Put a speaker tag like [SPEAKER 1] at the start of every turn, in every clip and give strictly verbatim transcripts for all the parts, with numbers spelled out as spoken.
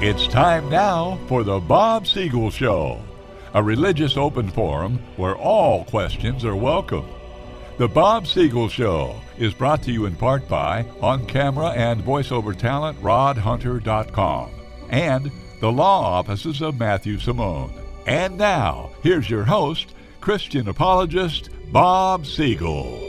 [SPEAKER 1] It's time now for the Bob Siegel Show, a religious open forum where all questions are welcome. The Bob Siegel Show is brought to you in part by on-camera and voiceover talent rod hunter dot com and the law offices of Matthew Simone. And now, here's your host, Christian apologist Bob Siegel.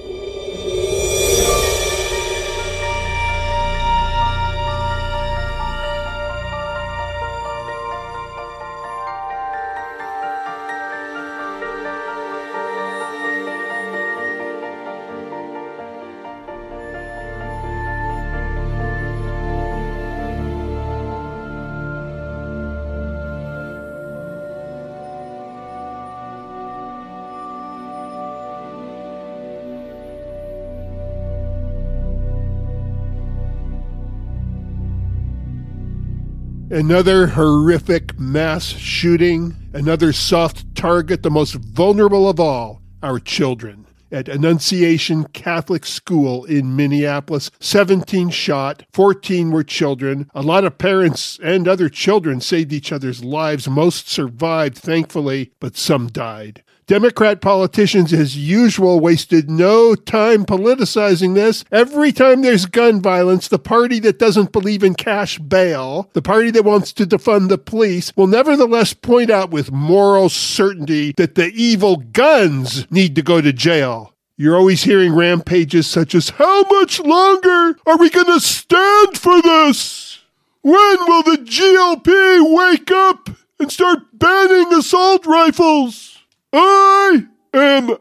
[SPEAKER 2] Another horrific mass shooting, another soft target, the most vulnerable of all, our children. At Annunciation Catholic School in Minneapolis, seventeen shot, fourteen were children. A lot of parents and other children saved each other's lives. Most survived, thankfully, but some died. Democrat politicians, as usual, wasted no time politicizing this. Every time there's gun violence, the party that doesn't believe in cash bail, the party that wants to defund the police, will nevertheless point out with moral certainty that the evil guns need to go to jail. You're always hearing rampages such as, "How much longer are we going to stand for this? When will the G O P wake up and start banning assault rifles?" I am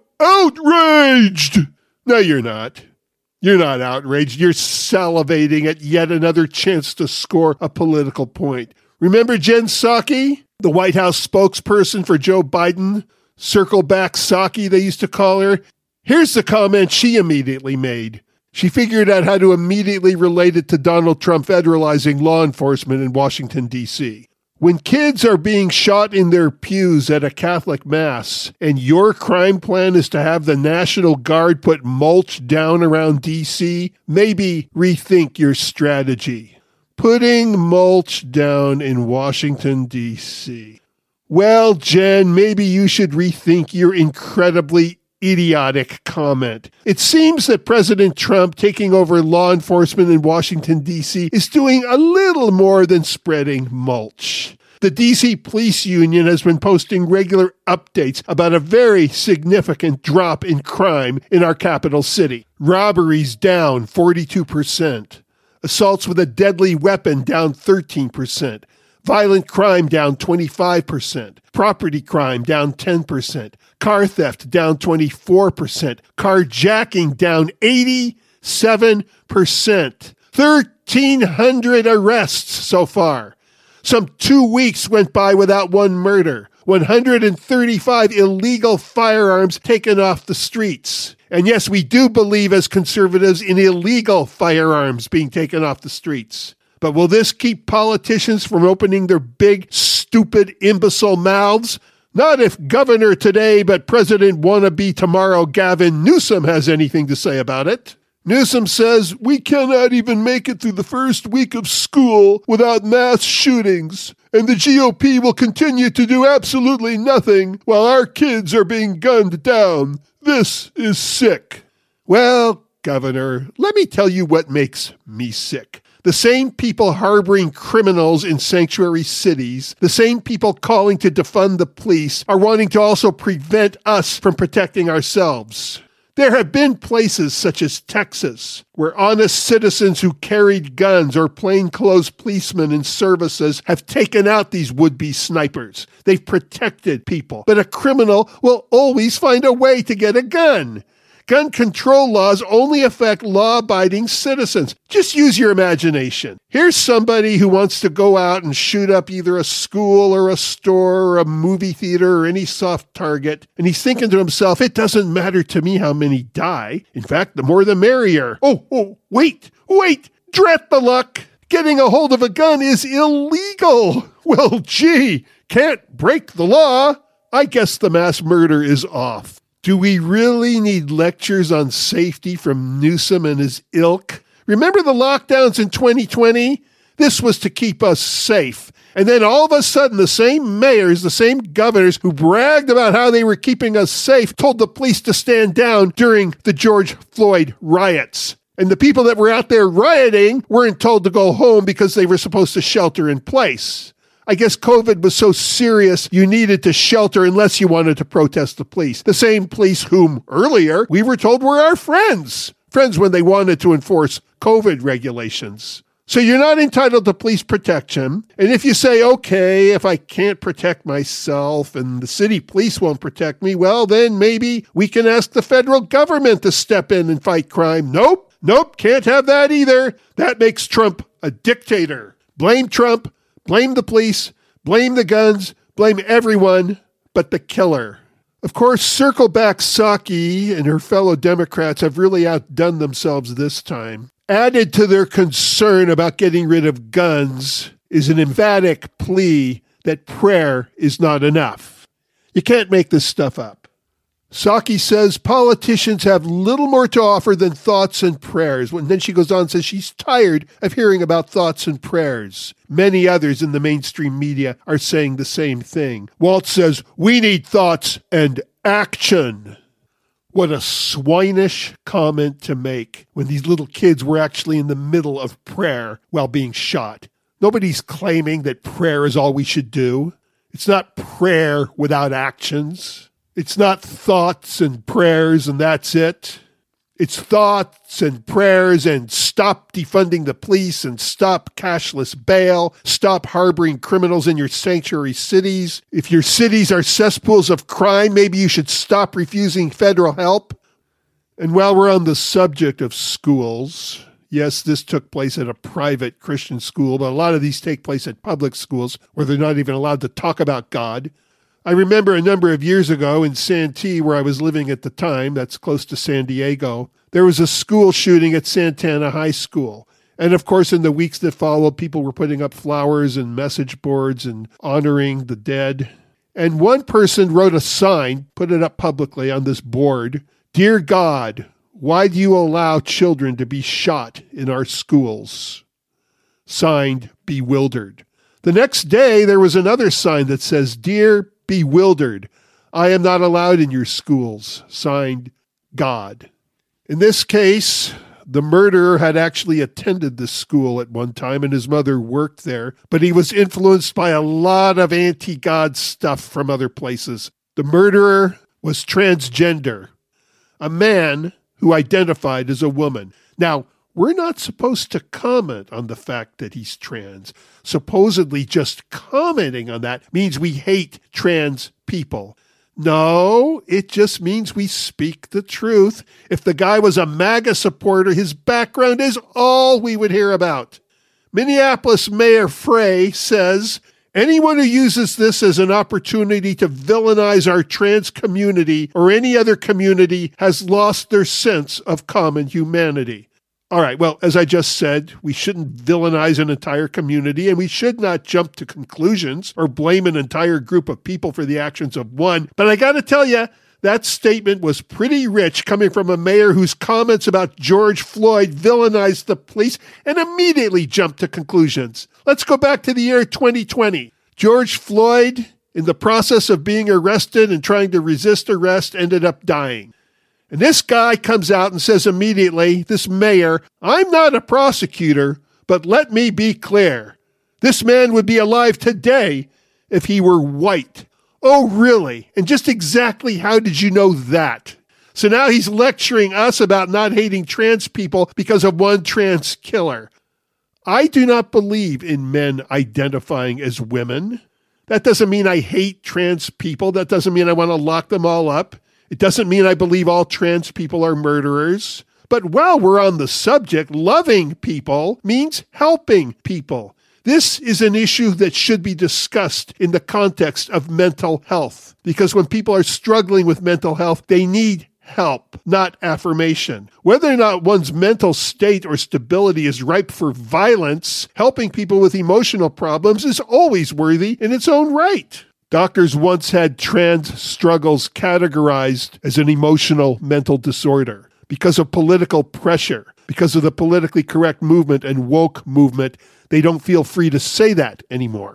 [SPEAKER 2] outraged. No, you're not. You're not outraged. You're salivating at yet another chance to score a political point. Remember Jen Psaki, the White House spokesperson for Joe Biden? Circle back Psaki, they used to call her. Here's the comment she immediately made. She figured out how to immediately relate it to Donald Trump federalizing law enforcement in Washington, D C When kids are being shot in their pews at a Catholic Mass, and your crime plan is to have the National Guard put mulch down around D C, maybe rethink your strategy. Putting mulch down in Washington, D C Well, Jen, maybe you should rethink your incredibly idiotic comment. It seems that President Trump taking over law enforcement in Washington, D C is doing a little more than spreading mulch. The D C Police Union has been posting regular updates about a very significant drop in crime in our capital city. Robberies down forty-two percent. Assaults with a deadly weapon down thirteen percent. Violent crime down twenty-five percent. Property crime down ten percent. Car theft down twenty-four percent. Carjacking down eighty-seven percent. thirteen hundred arrests so far. Some two weeks went by without one murder. one hundred thirty-five illegal firearms taken off the streets. And yes, we do believe as conservatives in illegal firearms being taken off the streets. But will this keep politicians from opening their big, stupid, imbecile mouths? Not if Governor today, but President wannabe tomorrow Gavin Newsom has anything to say about it. Newsom says, "We cannot even make it through the first week of school without mass shootings, and the G O P will continue to do absolutely nothing while our kids are being gunned down. This is sick." Well, Governor, let me tell you what makes me sick. The same people harboring criminals in sanctuary cities, the same people calling to defund the police, are wanting to also prevent us from protecting ourselves. There have been places such as Texas where honest citizens who carried guns or plainclothes policemen in services have taken out these would-be snipers. They've protected people. But a criminal will always find a way to get a gun. Gun control laws only affect law-abiding citizens. Just use your imagination. Here's somebody who wants to go out and shoot up either a school or a store or a movie theater or any soft target, and he's thinking to himself, it doesn't matter to me how many die. In fact, the more the merrier. Oh, oh, wait, wait, drat the luck. Getting a hold of a gun is illegal. Well, gee, can't break the law. I guess the mass murder is off. Do we really need lectures on safety from Newsom and his ilk? Remember the lockdowns in twenty twenty? This was to keep us safe. And then all of a sudden, the same mayors, the same governors who bragged about how they were keeping us safe told the police to stand down during the George Floyd riots. And the people that were out there rioting weren't told to go home because they were supposed to shelter in place. I guess COVID was so serious you needed to shelter unless you wanted to protest the police. The same police whom earlier we were told were our friends. Friends when they wanted to enforce COVID regulations. So you're not entitled to police protection. And if you say, okay, if I can't protect myself and the city police won't protect me, well, then maybe we can ask the federal government to step in and fight crime. Nope, nope, can't have that either. That makes Trump a dictator. Blame Trump, blame the police, blame the guns, blame everyone but the killer. Of course, Circleback Psaki and her fellow Democrats have really outdone themselves this time. Added to their concern about getting rid of guns is an emphatic plea that prayer is not enough. You can't make this stuff up. Psaki says politicians have little more to offer than thoughts and prayers. And then she goes on and says she's tired of hearing about thoughts and prayers. Many others in the mainstream media are saying the same thing. Walt says, we need thoughts and action. What a swinish comment to make when these little kids were actually in the middle of prayer while being shot. Nobody's claiming that prayer is all we should do. It's not prayer without actions. It's not thoughts and prayers and that's it. It's thoughts and prayers and stop defunding the police and stop cashless bail, stop harboring criminals in your sanctuary cities. If your cities are cesspools of crime, maybe you should stop refusing federal help. And while we're on the subject of schools, yes, this took place at a private Christian school, but a lot of these take place at public schools where they're not even allowed to talk about God. I remember a number of years ago in Santee, where I was living at the time, that's close to San Diego, there was a school shooting at Santana High School. And of course, in the weeks that followed, people were putting up flowers and message boards and honoring the dead. And one person wrote a sign, put it up publicly on this board, "Dear God, why do you allow children to be shot in our schools?" Signed, Bewildered. The next day, there was another sign that says, "Dear Bewildered, I am not allowed in your schools." Signed, God. In this case, the murderer had actually attended this school at one time and his mother worked there, but he was influenced by a lot of anti-God stuff from other places. The murderer was transgender, a man who identified as a woman. Now, we're not supposed to comment on the fact that he's trans. Supposedly just commenting on that means we hate trans people. No, it just means we speak the truth. If the guy was a MAGA supporter, his background is all we would hear about. Minneapolis Mayor Frey says, anyone who uses this as an opportunity to villainize our trans community or any other community has lost their sense of common humanity. All right, well, as I just said, we shouldn't villainize an entire community, and we should not jump to conclusions or blame an entire group of people for the actions of one. But I got to tell you, that statement was pretty rich coming from a mayor whose comments about George Floyd villainized the police and immediately jumped to conclusions. Let's go back to the year twenty twenty. George Floyd, in the process of being arrested and trying to resist arrest, ended up dying. And this guy comes out and says immediately, this mayor, I'm not a prosecutor, but let me be clear. This man would be alive today if he were white. Oh, really? And just exactly how did you know that? So now he's lecturing us about not hating trans people because of one trans killer. I do not believe in men identifying as women. That doesn't mean I hate trans people. That doesn't mean I want to lock them all up. It doesn't mean I believe all trans people are murderers. But while we're on the subject, loving people means helping people. This is an issue that should be discussed in the context of mental health. Because when people are struggling with mental health, they need help, not affirmation. Whether or not one's mental state or stability is ripe for violence, helping people with emotional problems is always worthy in its own right. Doctors once had trans struggles categorized as an emotional mental disorder. Because of political pressure, because of the politically correct movement and woke movement, they don't feel free to say that anymore.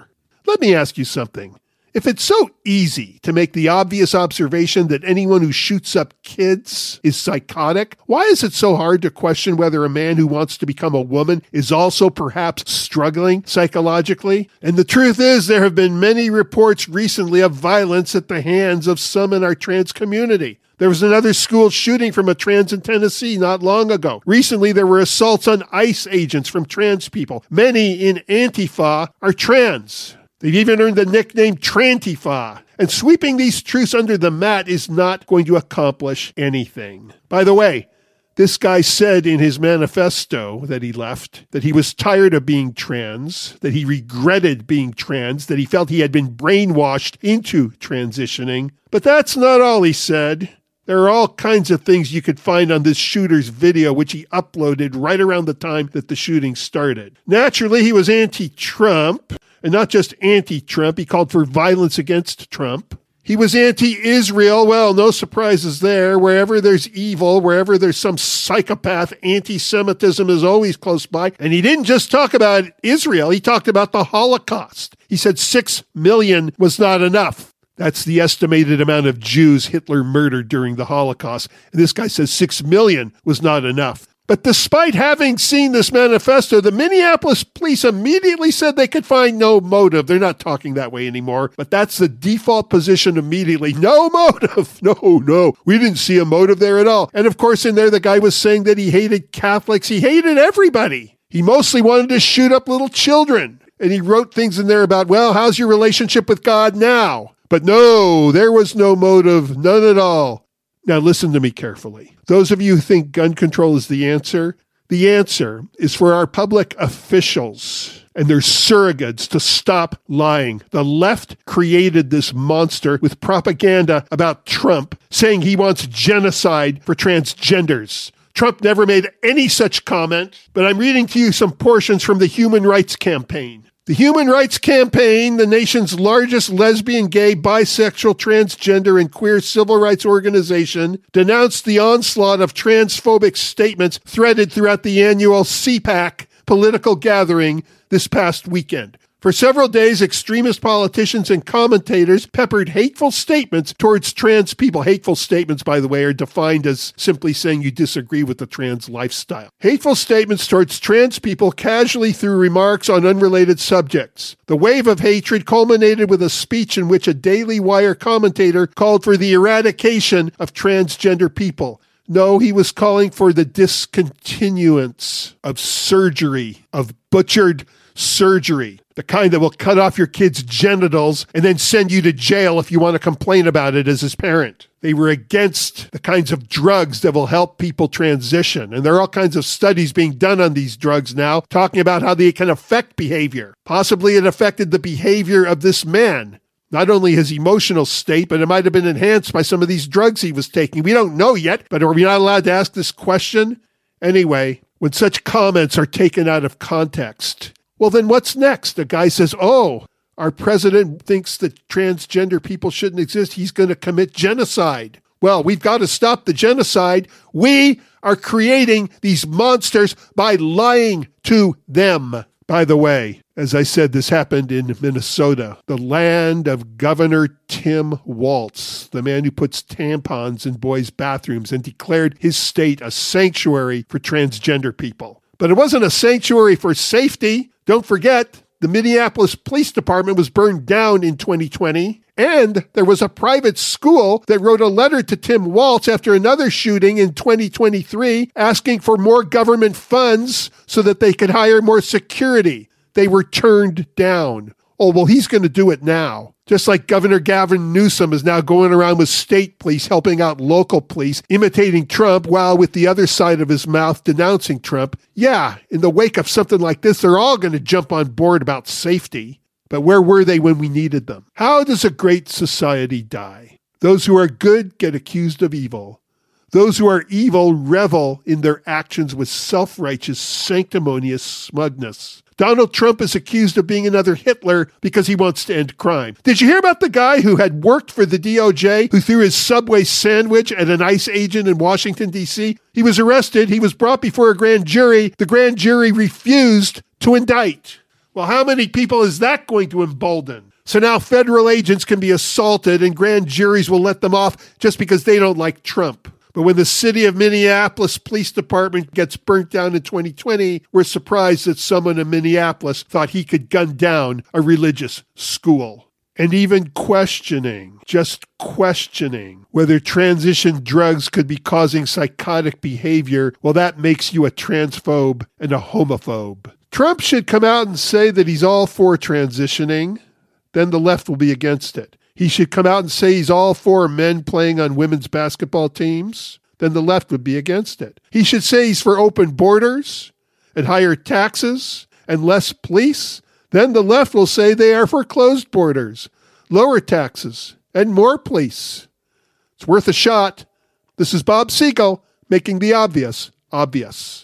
[SPEAKER 2] Let me ask you something. If it's so easy to make the obvious observation that anyone who shoots up kids is psychotic, why is it so hard to question whether a man who wants to become a woman is also perhaps struggling psychologically? And the truth is, there have been many reports recently of violence at the hands of some in our trans community. There was another school shooting from a trans in Tennessee not long ago. Recently, there were assaults on ICE agents from trans people. Many in Antifa are trans. They've even earned the nickname Trantifa. And sweeping these truths under the mat is not going to accomplish anything. By the way, this guy said in his manifesto that he left that he was tired of being trans, that he regretted being trans, that he felt he had been brainwashed into transitioning. But that's not all he said. There are all kinds of things you could find on this shooter's video, which he uploaded right around the time that the shooting started. Naturally, he was anti-Trump. And not just anti-Trump, he called for violence against Trump. He was anti-Israel. Well, no surprises there. Wherever there's evil, wherever there's some psychopath, anti-Semitism is always close by. And he didn't just talk about Israel. He talked about the Holocaust. He said six million was not enough. That's the estimated amount of Jews Hitler murdered during the Holocaust. And this guy says six million was not enough. But despite having seen this manifesto, the Minneapolis police immediately said they could find no motive. They're not talking that way anymore, but that's the default position immediately. No motive. No, no. We didn't see a motive there at all. And of course, in there, the guy was saying that he hated Catholics. He hated everybody. He mostly wanted to shoot up little children. And he wrote things in there about, well, how's your relationship with God now? But no, there was no motive, none at all. Now listen to me carefully. Those of you who think gun control is the answer, the answer is for our public officials and their surrogates to stop lying. The left created this monster with propaganda about Trump, saying he wants genocide for transgenders. Trump never made any such comment, but I'm reading to you some portions from the Human Rights Campaign. The Human Rights Campaign, the nation's largest lesbian, gay, bisexual, transgender, and queer civil rights organization, denounced the onslaught of transphobic statements threaded throughout the annual C PAC political gathering this past weekend. For several days, extremist politicians and commentators peppered hateful statements towards trans people. Hateful statements, by the way, are defined as simply saying you disagree with the trans lifestyle. Hateful statements towards trans people casually through remarks on unrelated subjects. The wave of hatred culminated with a speech in which a Daily Wire commentator called for the eradication of transgender people. No, he was calling for the discontinuance of surgery, of butchered surgery, the kind that will cut off your kid's genitals and then send you to jail if you want to complain about it as his parent. They were against the kinds of drugs that will help people transition. And there are all kinds of studies being done on these drugs now, talking about how they can affect behavior. Possibly it affected the behavior of this man. Not only his emotional state, but it might have been enhanced by some of these drugs he was taking. We don't know yet, but are we not allowed to ask this question? Anyway, when such comments are taken out of context, well, then what's next? A guy says, oh, our president thinks that transgender people shouldn't exist. He's going to commit genocide. Well, we've got to stop the genocide. We are creating these monsters by lying to them. By the way, as I said, this happened in Minnesota, the land of Governor Tim Walz, the man who puts tampons in boys' bathrooms and declared his state a sanctuary for transgender people. But it wasn't a sanctuary for safety. Don't forget, the Minneapolis Police Department was burned down in twenty twenty, and there was a private school that wrote a letter to Tim Walz after another shooting in twenty twenty-three asking for more government funds so that they could hire more security. They were turned down. Oh, well, he's going to do it now. Just like Governor Gavin Newsom is now going around with state police helping out local police, imitating Trump while with the other side of his mouth denouncing Trump. Yeah, in the wake of something like this, they're all going to jump on board about safety. But where were they when we needed them? How does a great society die? Those who are good get accused of evil. Those who are evil revel in their actions with self-righteous, sanctimonious smugness. Donald Trump is accused of being another Hitler because he wants to end crime. Did you hear about the guy who had worked for the D O J, who threw his Subway sandwich at an ICE agent in Washington, D C? He was arrested. He was brought before a grand jury. The grand jury refused to indict. Well, how many people is that going to embolden? So now federal agents can be assaulted and grand juries will let them off just because they don't like Trump. But when the city of Minneapolis Police Department gets burnt down in twenty twenty, we're surprised that someone in Minneapolis thought he could gun down a religious school. And even questioning, just questioning, whether transition drugs could be causing psychotic behavior, well, that makes you a transphobe and a homophobe. Trump should come out and say that he's all for transitioning. Then the left will be against it. He should come out and say he's all for men playing on women's basketball teams. Then the left would be against it. He should say he's for open borders and higher taxes and less police. Then the left will say they are for closed borders, lower taxes, and more police. It's worth a shot. This is Bob Siegel making the obvious obvious.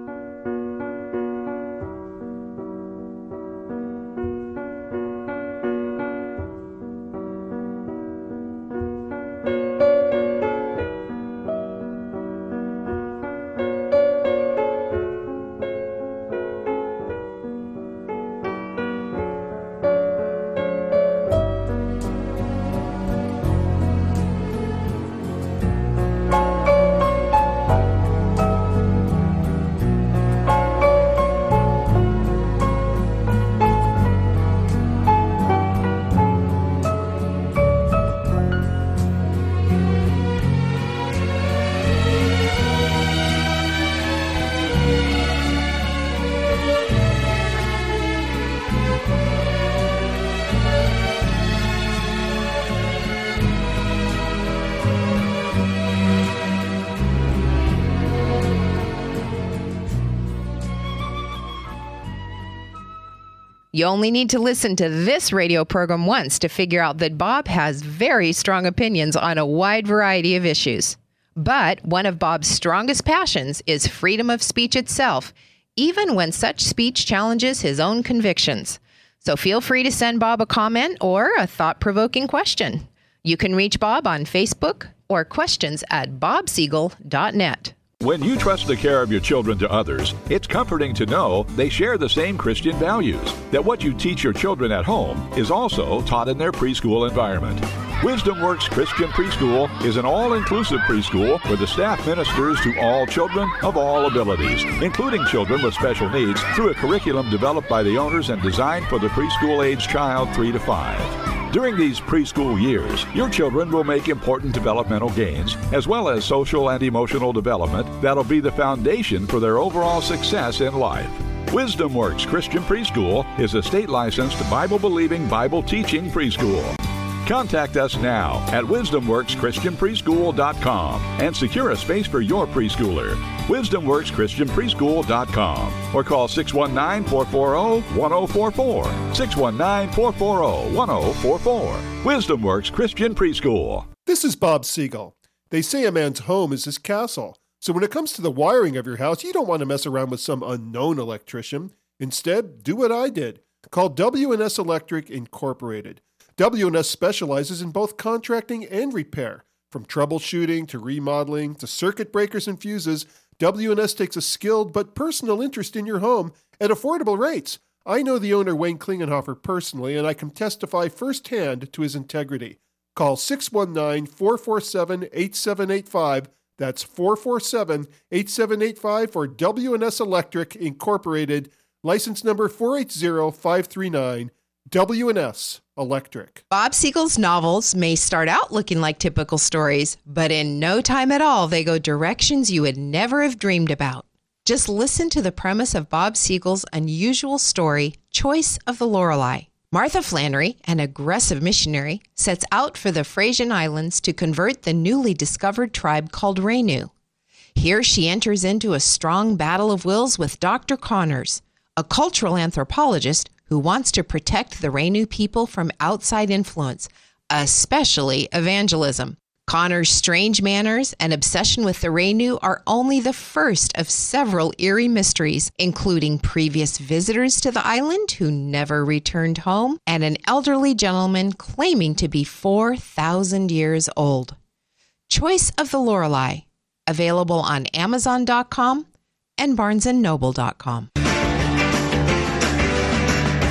[SPEAKER 3] You only need to listen to this radio program once to figure out that Bob has very strong opinions on a wide variety of issues. But one of Bob's strongest passions is freedom of speech itself, even when such speech challenges his own convictions. So feel free to send Bob a comment or a thought-provoking question. You can reach Bob on Facebook or questions at bob siegel dot net.
[SPEAKER 1] When you trust the care of your children to others, it's comforting to know they share the same Christian values, that what you teach your children at home is also taught in their preschool environment. Wisdom Works Christian Preschool is an all-inclusive preschool where the staff ministers to all children of all abilities, including children with special needs, through a curriculum developed by the owners and designed for the preschool-age child three to five. During these preschool years, your children will make important developmental gains, as well as social and emotional development that'll be the foundation for their overall success in life. Wisdom Works Christian Preschool is a state-licensed, Bible-believing, Bible-teaching preschool. Contact us now at wisdom works christian preschool dot com and secure a space for your preschooler. wisdom works christian preschool dot com or call six one nine, four four zero, one zero four four. six one nine, four four zero, one zero four four. Wisdom Works Christian Preschool.
[SPEAKER 2] This is Bob Siegel. They say a man's home is his castle. So when it comes to the wiring of your house, you don't want to mess around with some unknown electrician. Instead, do what I did. Call W and S Electric Incorporated. W and S specializes in both contracting and repair. From troubleshooting to remodeling to circuit breakers and fuses, W and S takes a skilled but personal interest in your home at affordable rates. I know the owner, Wayne Klingenhofer, personally, and I can testify firsthand to his integrity. Call six one nine, four four seven, eight seven eight five. That's four four seven, eight seven eight five for W and S Electric Incorporated, license number four eight zero five three nine. W and S Electric.
[SPEAKER 3] Bob Siegel's novels may start out looking like typical stories, but in no time at all, they go directions you would never have dreamed about. Just listen to the premise of Bob Siegel's unusual story, Choice of the Lorelei. Martha Flannery, an aggressive missionary, sets out for the Frisian Islands to convert the newly discovered tribe called Renu. Here she enters into a strong battle of wills with Doctor Connors, a cultural anthropologist who wants to protect the Renu people from outside influence, especially evangelism. Connor's strange manners and obsession with the Renu are only the first of several eerie mysteries, including previous visitors to the island who never returned home and an elderly gentleman claiming to be four thousand years old. Choice of the Lorelei, available on amazon dot com and barnes and noble dot com.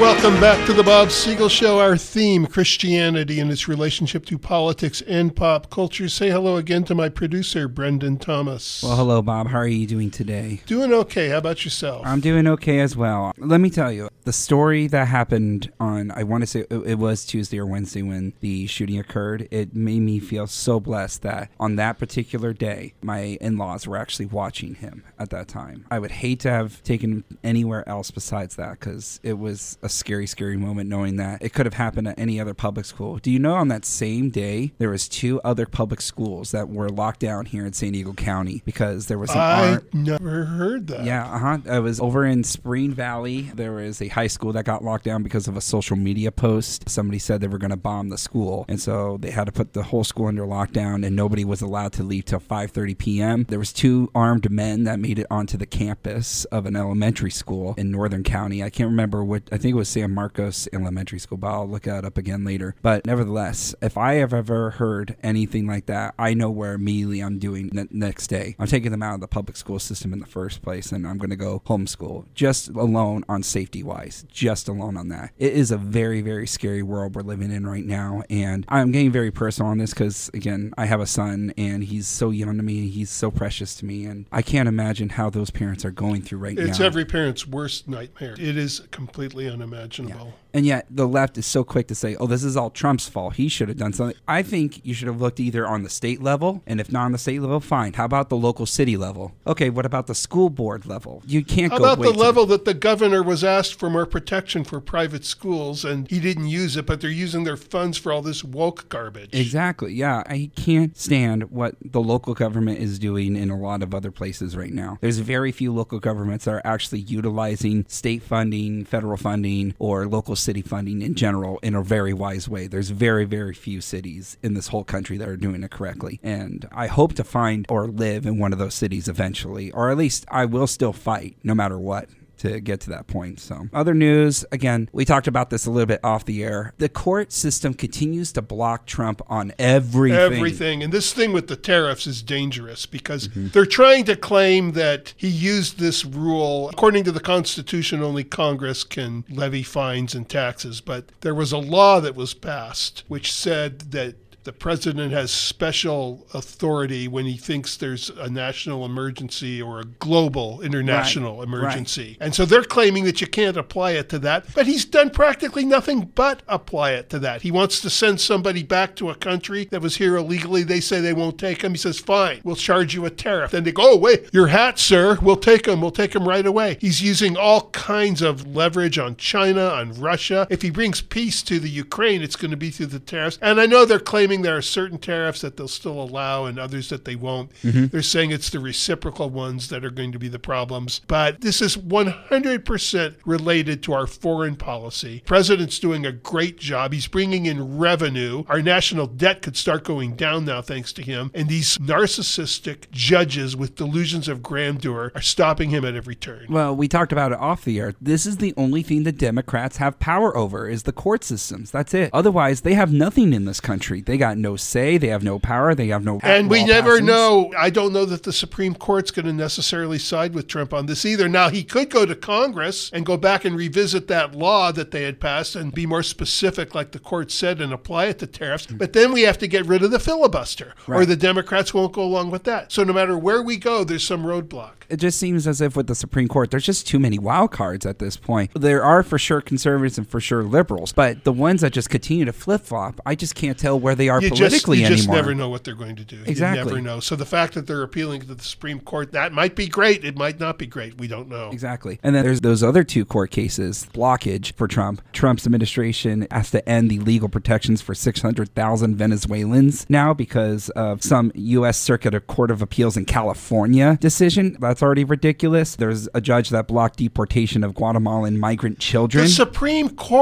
[SPEAKER 2] Welcome back to the Bob Siegel Show. Our theme, Christianity and its relationship to politics and pop culture. Say hello again to my producer, Brendan Thomas.
[SPEAKER 4] Well, hello, Bob. How are you doing today?
[SPEAKER 2] Doing okay. How about yourself?
[SPEAKER 4] I'm doing okay as well. Let me tell you, the story that happened on, I want to say it was Tuesday or Wednesday when the shooting occurred, it made me feel so blessed that on that particular day, my in-laws were actually watching him at that time. I would hate to have taken him anywhere else besides that because it was a scary, scary moment knowing that it could have happened at any other public school. Do you know on that same day, there was two other public schools that were locked down here in San Diego County because there was an
[SPEAKER 2] I
[SPEAKER 4] ar-
[SPEAKER 2] never heard that.
[SPEAKER 4] Yeah, uh-huh. It was over in Spring Valley. There was a high school that got locked down because of a social media post. Somebody said they were going to bomb the school, and so they had to put the whole school under lockdown, and nobody was allowed to leave till five thirty p.m. There was two armed men that made it onto the campus of an elementary school in Northern County. I can't remember what, I think it was San Marcos Elementary School, but I'll look that up again later. But nevertheless, if I have ever heard anything like that, I know where immediately I'm doing the next day. I'm taking them out of the public school system in the first place, and I'm going to go homeschool, just alone on safety-wise, just alone on that. It is a very, very scary world we're living in right now, and I'm getting very personal on this because, again, I have a son, and he's so young to me, he's so precious to me, and I can't imagine how those parents are going through right
[SPEAKER 2] it's
[SPEAKER 4] now.
[SPEAKER 2] It's every parent's worst nightmare. It is completely unimaginable.
[SPEAKER 4] Yeah. And yet the left is so quick to say, oh, this is all Trump's fault. He should have done something. I think you should have looked either on the state level, and if not on the state level, fine. How about the local city level? Okay, what about the school board level? You can't
[SPEAKER 2] How
[SPEAKER 4] go
[SPEAKER 2] about
[SPEAKER 4] wait
[SPEAKER 2] the level that the governor was asked for more protection for private schools, and he didn't use it, but they're using their funds for all this woke garbage.
[SPEAKER 4] Exactly, yeah. I can't stand what the local government is doing in a lot of other places right now. There's very few local governments that are actually utilizing state funding, federal funding, or local city funding in general in a very wise way. There's very, very few cities in this whole country that are doing it correctly. And I hope to find or live in one of those cities eventually, or at least I will still fight no matter what to get to that point. So other news, again, we talked about this a little bit off the air. The court system continues to block Trump on everything.
[SPEAKER 2] Everything. And this thing with the tariffs is dangerous because mm-hmm. they're trying to claim that he used this rule. According to the Constitution, only Congress can levy fines and taxes. But there was a law that was passed which said that the president has special authority when he thinks there's a national emergency or a global international
[SPEAKER 4] right.
[SPEAKER 2] emergency.
[SPEAKER 4] Right.
[SPEAKER 2] And so they're claiming that you can't apply it to that, but he's done practically nothing but apply it to that. He wants to send somebody back to a country that was here illegally. They say they won't take him. He says, fine, we'll charge you a tariff. Then they go, oh, wait, your hat, sir. We'll take him. We'll take him right away. He's using all kinds of leverage on China, on Russia. If he brings peace to the Ukraine, it's going to be through the tariffs. And I know they're claiming there are certain tariffs that they'll still allow and others that they won't. Mm-hmm. They're saying it's the reciprocal ones that are going to be the problems. But this is one hundred percent related to our foreign policy. The president's doing a great job. He's bringing in revenue. Our national debt could start going down now thanks to him. And these narcissistic judges with delusions of grandeur are stopping him at every turn.
[SPEAKER 4] Well, we talked about it off the air. This is the only thing the Democrats have power over is the court systems. That's it. Otherwise, they have nothing in this country. They got no say. They have no power. They have no
[SPEAKER 2] And we never
[SPEAKER 4] passings.
[SPEAKER 2] know. I don't know that the Supreme Court's going to necessarily side with Trump on this either. Now, he could go to Congress and go back and revisit that law that they had passed and be more specific, like the court said, and apply it to tariffs. But then we have to get rid of the filibuster, right. or the Democrats won't go along with that. So no matter where we go, there's some roadblock.
[SPEAKER 4] It just seems as if with the Supreme Court, there's just too many wild cards at this point. There are for sure conservatives and for sure liberals, but the ones that just continue to flip-flop, I just can't tell where they are
[SPEAKER 2] you
[SPEAKER 4] politically
[SPEAKER 2] just, you
[SPEAKER 4] anymore.
[SPEAKER 2] You just never know what they're going to do.
[SPEAKER 4] Exactly.
[SPEAKER 2] You never know. So the fact that they're appealing to the Supreme Court, that might be great. It might not be great. We don't know.
[SPEAKER 4] Exactly. And then there's those other two court cases, blockage for Trump. Trump's administration has to end the legal protections for six hundred thousand Venezuelans now because of some U S Circuit Court of Appeals in California decision. That's already ridiculous. There's a judge that blocked deportation of Guatemalan migrant children.
[SPEAKER 2] The Supreme Court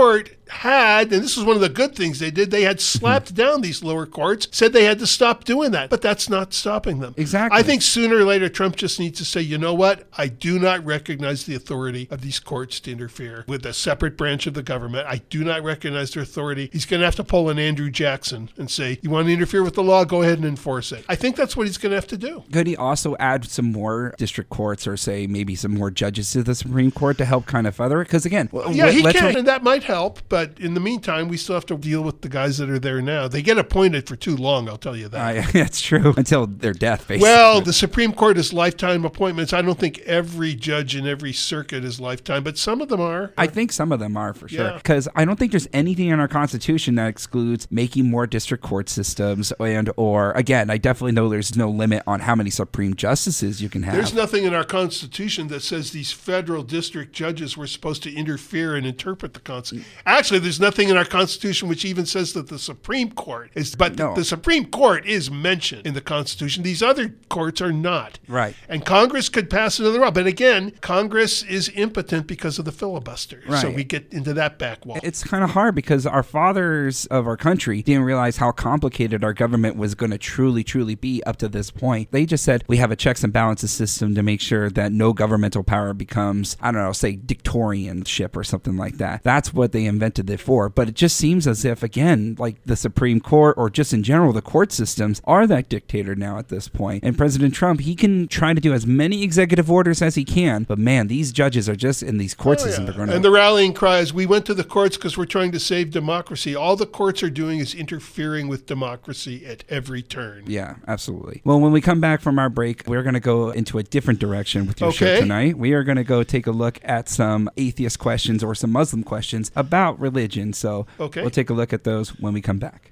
[SPEAKER 2] had, and this is one of the good things they did, they had slapped down these lower courts, said they had to stop doing that. But that's not stopping them.
[SPEAKER 4] Exactly.
[SPEAKER 2] I think sooner or later, Trump just needs to say, you know what? I do not recognize the authority of these courts to interfere with a separate branch of the government. I do not recognize their authority. He's going to have to pull an Andrew Jackson and say, you want to interfere with the law? Go ahead and enforce it. I think that's what he's going to have to do.
[SPEAKER 4] Could he also add some more district courts or say maybe some more judges to the Supreme Court to help kind of further it? Because again,
[SPEAKER 2] yeah, he can,
[SPEAKER 4] talk-
[SPEAKER 2] and that might help. But in the meantime, we still have to deal with the guys that are there now. They get appointed for too long, I'll tell you that.
[SPEAKER 4] Uh, that's true. Until their death, basically.
[SPEAKER 2] Well, the Supreme Court is lifetime appointments. I don't think every judge in every circuit is lifetime, but some of them are.
[SPEAKER 4] I think some of them are for sure.
[SPEAKER 2] Yeah.
[SPEAKER 4] Because I don't think there's anything in our Constitution that excludes making more district court systems and or, again, I definitely know there's no limit on how many Supreme Justices you can have.
[SPEAKER 2] There's nothing in our Constitution that says these federal district judges were supposed to interfere and interpret the Constitution. Actually, there's nothing in our Constitution which even says that the Supreme Court is, but
[SPEAKER 4] No.
[SPEAKER 2] the Supreme Court is mentioned in the Constitution. These other courts are not.
[SPEAKER 4] Right.
[SPEAKER 2] And Congress could pass another law. But again, Congress is impotent because of the filibuster.
[SPEAKER 4] Right.
[SPEAKER 2] So we get into that back wall.
[SPEAKER 4] It's kind of hard because our fathers of our country didn't realize how complicated our government was going to truly, truly be up to this point. They just said we have a checks and balances system to make sure that no governmental power becomes, I don't know, say dictatorship or something like that. That's what they invented it for. But it just seems as if, again, like the Supreme Court or just in general, the court systems are that dictator now at this point. And President Trump, he can try to do as many executive orders as he can, but man, these judges are just in these court
[SPEAKER 2] Oh,
[SPEAKER 4] systems.
[SPEAKER 2] yeah.
[SPEAKER 4] Are going to
[SPEAKER 2] And the rallying cry is, we went to the courts because we're trying to save democracy. All the courts are doing is interfering with democracy at every turn.
[SPEAKER 4] Yeah, absolutely. Well, when we come back from our break, we're going to go into a different direction with your show
[SPEAKER 2] Okay.
[SPEAKER 4] tonight. We are going to go take a look at some atheist questions or some Muslim questions about religion. So
[SPEAKER 2] Okay.
[SPEAKER 4] we'll take a look at those when we come back.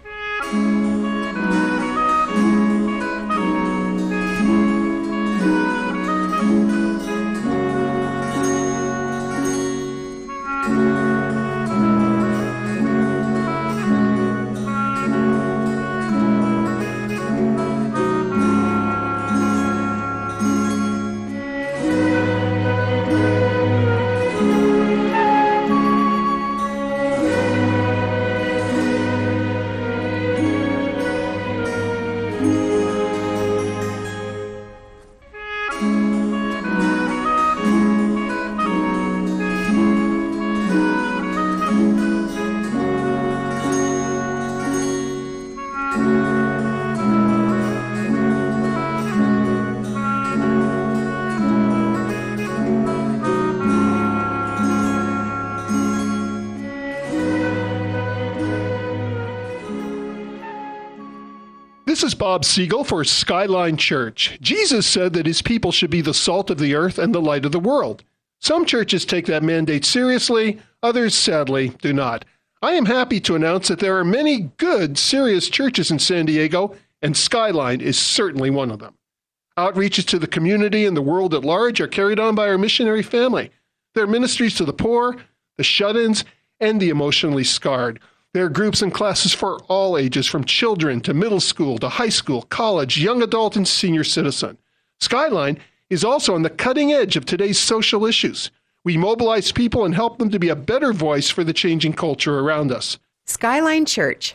[SPEAKER 2] This is Bob Siegel for Skyline Church. Jesus said that his people should be the salt of the earth and the light of the world. Some churches take that mandate seriously, others, sadly, do not. I am happy to announce that there are many good, serious churches in San Diego, and Skyline is certainly one of them. Outreaches to the community and the world at large are carried on by our missionary family. There are ministries to the poor, the shut-ins, and the emotionally scarred. There are groups and classes for all ages, from children to middle school to high school, college, young adult, and senior citizen. Skyline is also on the cutting edge of today's social issues. We mobilize people and help them to be a better voice for the changing culture around us.
[SPEAKER 3] Skyline Church.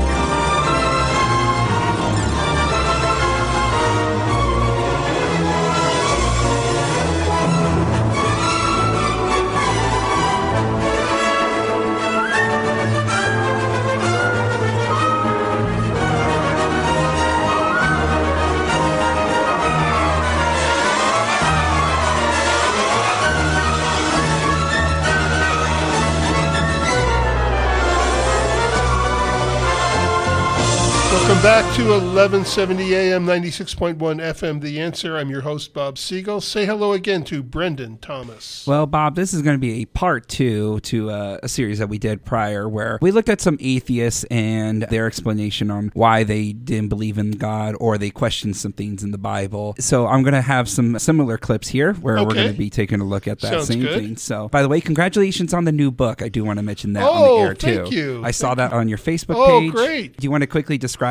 [SPEAKER 2] Welcome back to eleven seventy A M, ninety-six point one F M, The Answer. I'm your host, Bob Siegel. Say hello again to Brendan Thomas.
[SPEAKER 4] Well, Bob, this is going to be a part two to uh, a series that we did prior where we looked at some atheists and their explanation on why they didn't believe in God or they questioned some things in the Bible. So I'm going to have some similar clips here where
[SPEAKER 2] Okay.
[SPEAKER 4] we're going to be taking a look at that
[SPEAKER 2] Sounds
[SPEAKER 4] same
[SPEAKER 2] good.
[SPEAKER 4] thing. So, by the way, congratulations on the new book. I do want to mention that on
[SPEAKER 2] Oh,
[SPEAKER 4] the air, too.
[SPEAKER 2] thank you.
[SPEAKER 4] I saw
[SPEAKER 2] Thank
[SPEAKER 4] that on your Facebook
[SPEAKER 2] Oh,
[SPEAKER 4] page.
[SPEAKER 2] great.
[SPEAKER 4] Do you want to quickly describe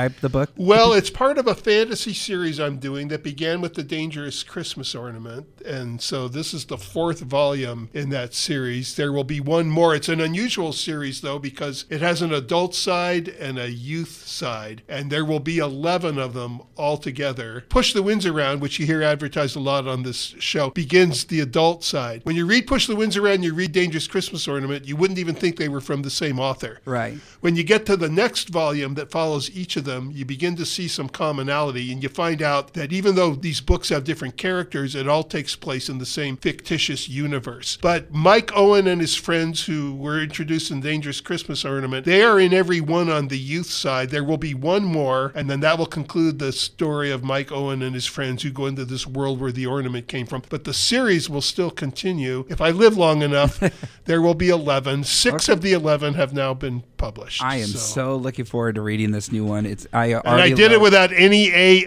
[SPEAKER 4] describe the book?
[SPEAKER 2] Well, it's part of a fantasy series I'm doing that began with The Dangerous Christmas Ornament. And so this is the fourth volume in that series. There will be one more. It's an unusual series, though, because it has an adult side and a youth side. And there will be eleven of them altogether. Push the Winds Around, which you hear advertised a lot on this show, begins the adult side. When you read Push the Winds Around and you read Dangerous Christmas Ornament, you wouldn't even think they were from the same author.
[SPEAKER 4] Right.
[SPEAKER 2] When you get to the next volume that follows each of them, you begin to see some commonality, and you find out that even though these books have different characters, it all takes place in the same fictitious universe. But Mike Owen and his friends who were introduced in Dangerous Christmas Ornament, they are in every one on the youth side. There will be one more, and then that will conclude the story of Mike Owen and his friends who go into this world where the ornament came from. But the series will still continue. If I live long enough, there will be eleven. Six
[SPEAKER 4] Okay.
[SPEAKER 2] of the eleven have now been published.
[SPEAKER 4] I am so, so looking forward to reading this new one. It's I
[SPEAKER 2] And I did
[SPEAKER 4] love-
[SPEAKER 2] it without any A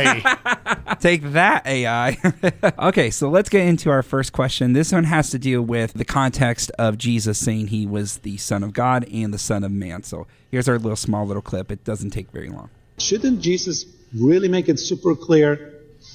[SPEAKER 2] I.
[SPEAKER 4] Take that, A I. Okay, so let's get into our first question. This one has to deal with the context of Jesus saying he was the Son of God and the Son of Man. So here's our little small little clip. It doesn't take very long.
[SPEAKER 5] Shouldn't Jesus really make it super clear,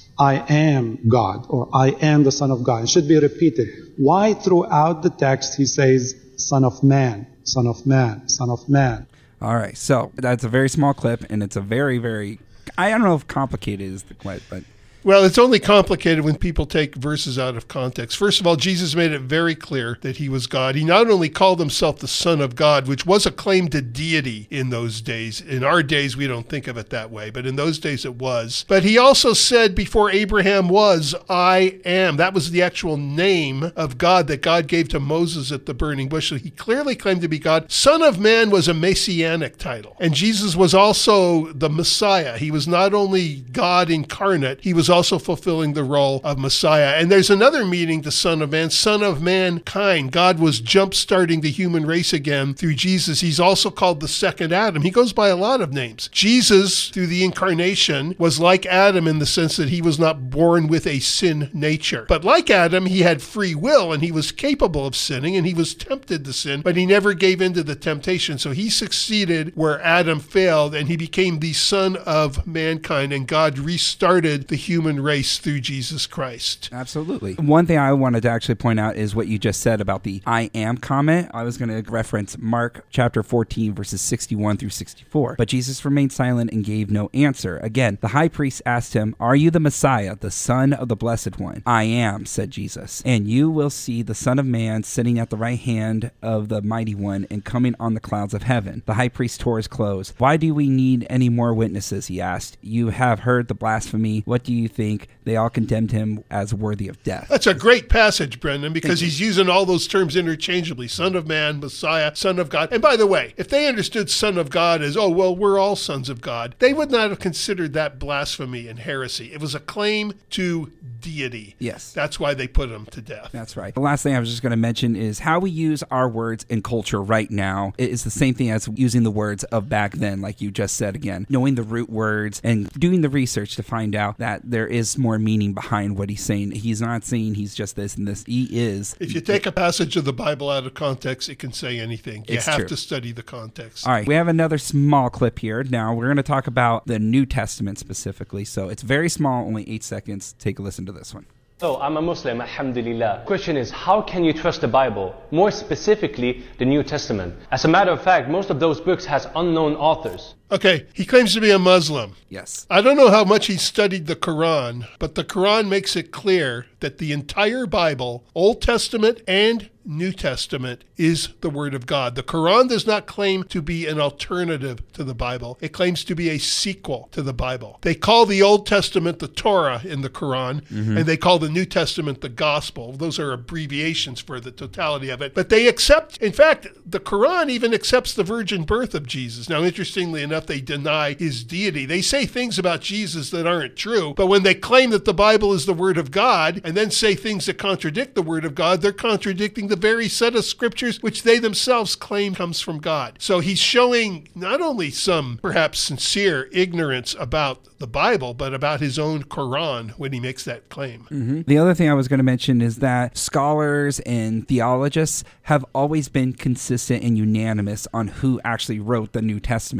[SPEAKER 5] I am God, or I am the Son of God? It should be repeated. Why throughout the text he says, Son of Man, Son of Man, Son of Man?
[SPEAKER 4] All right, so that's a very small clip, and it's a very, very, I don't know if complicated is the clip, but...
[SPEAKER 2] Well, it's only complicated when people take verses out of context. First of all, Jesus made it very clear that he was God. He not only called himself the Son of God, which was a claim to deity in those days. In our days, we don't think of it that way, but in those days it was. But he also said before Abraham was, I am. That was the actual name of God that God gave to Moses at the burning bush. So he clearly claimed to be God. Son of Man was a messianic title. And Jesus was also the Messiah. He was not only God incarnate, he was also fulfilling the role of Messiah. And there's another meaning to Son of Man, Son of Mankind. God was jump-starting the human race again through Jesus. He's also called the second Adam. He goes by a lot of names. Jesus, through the incarnation, was like Adam in the sense that he was not born with a sin nature. But like Adam, he had free will, and he was capable of sinning, and he was tempted to sin, but he never gave in to the temptation. So he succeeded where Adam failed, and he became the Son of Mankind, and God restarted the human race through Jesus Christ.
[SPEAKER 4] Absolutely. One thing I wanted to actually point out is what you just said about the I am comment. I was going to reference Mark chapter fourteen, verses sixty-one through sixty-four. But Jesus remained silent and gave no answer. Again, the high priest asked him, Are you the Messiah, the Son of the Blessed One? I am, said Jesus. And you will see the Son of Man sitting at the right hand of the Mighty One and coming on the clouds of heaven. The high priest tore his clothes. Why do we need any more witnesses? He asked. You have heard the blasphemy. What do you think? They all condemned him as worthy of death.
[SPEAKER 2] That's a great passage, Brendan, because he's using all those terms interchangeably. Son of Man, Messiah, Son of God. And by the way, if they understood Son of God as, oh, well, we're all sons of God, they would not have considered that blasphemy and heresy. It was a claim to deity.
[SPEAKER 4] Yes.
[SPEAKER 2] That's why they put him to death.
[SPEAKER 4] That's right. The last thing I was just going to mention is how we use our words in culture right now. It is the same thing as using the words of back then, like you just said again. Knowing the root words and doing the research to find out that there is more meaning behind what he's saying. He's not saying he's just this and this. He is.
[SPEAKER 2] If you take a passage of the Bible out of context, it can say anything. You
[SPEAKER 4] It's
[SPEAKER 2] have
[SPEAKER 4] true.
[SPEAKER 2] to study the context.
[SPEAKER 4] All right, we have another small clip here. Now, we're going to talk about the New Testament specifically. So it's very small, only eight seconds. Take a listen to this one.
[SPEAKER 6] So, I'm a Muslim, alhamdulillah. Question is, how can you trust the Bible? More specifically, the New Testament. As a matter of fact, most of those books has unknown authors.
[SPEAKER 2] Okay, he claims to be a Muslim.
[SPEAKER 4] Yes.
[SPEAKER 2] I don't know how much he studied the Quran, but the Quran makes it clear that the entire Bible, Old Testament and New Testament, is the Word of God. The Quran does not claim to be an alternative to the Bible. It claims to be a sequel to the Bible. They call the Old Testament the Torah in the Quran, mm-hmm. and they call the New Testament the Gospel. Those are abbreviations for the totality of it. But they accept, in fact, the Quran even accepts the virgin birth of Jesus. Now, interestingly enough, they deny his deity. They say things about Jesus that aren't true, but when they claim that the Bible is the Word of God and then say things that contradict the Word of God, they're contradicting the very set of scriptures which they themselves claim comes from God. So he's showing not only some perhaps sincere ignorance about the Bible, but about his own Quran when he makes that claim.
[SPEAKER 4] Mm-hmm. The other thing I was going to mention is that scholars and theologists have always been consistent and unanimous on who actually wrote the New Testament part. We